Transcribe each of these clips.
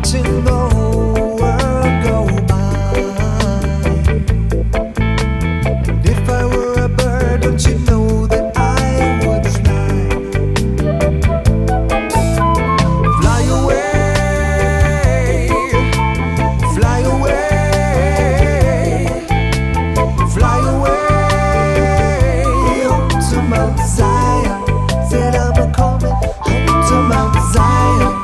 watching the whole world go by. And if I were a bird, don't you know that I would fly? Fly away, fly away, fly away home to Mount Zion. Said I'm a coming home to Mount Zion.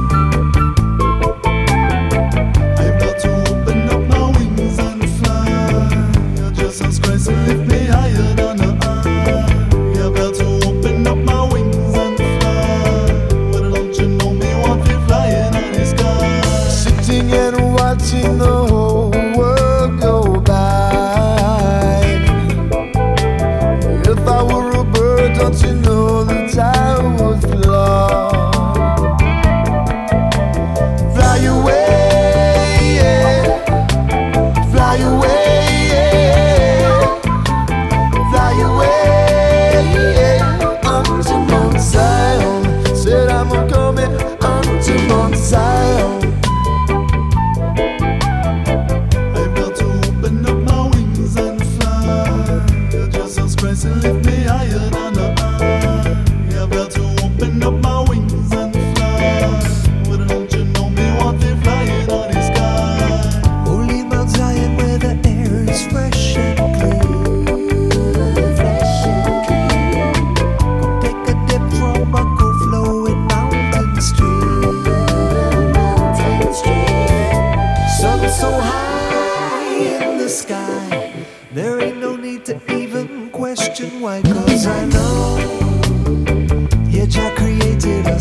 I'm about to open up my wings and fly. Jesus Christ will lift me higher than the eye. I'm about to open up my wings and fly. But don't you know me want to fly in the sky? Sitting and watching the whole world go by. If I were a bird, don't you know that I would fly? Fly away, yeah. Fly away, yeah. Fly away, yeah. Unto Mount Zion. Said I'm a coming unto Mount Zion. I'm about to open up my wings and fly. Jesus Christ will lift me higher than the eye. I'm about to open up my wings and fly. But don't you know me want to fly in the sky? Holy Mount Zion, where the air is fresh and clean. Fresh and clean. Go take a dip from a cool flowing mountain stream. Mountain stream. Sun so high in the sky, there ain't no need to even question why. 'Cause I know, yeah, Jah created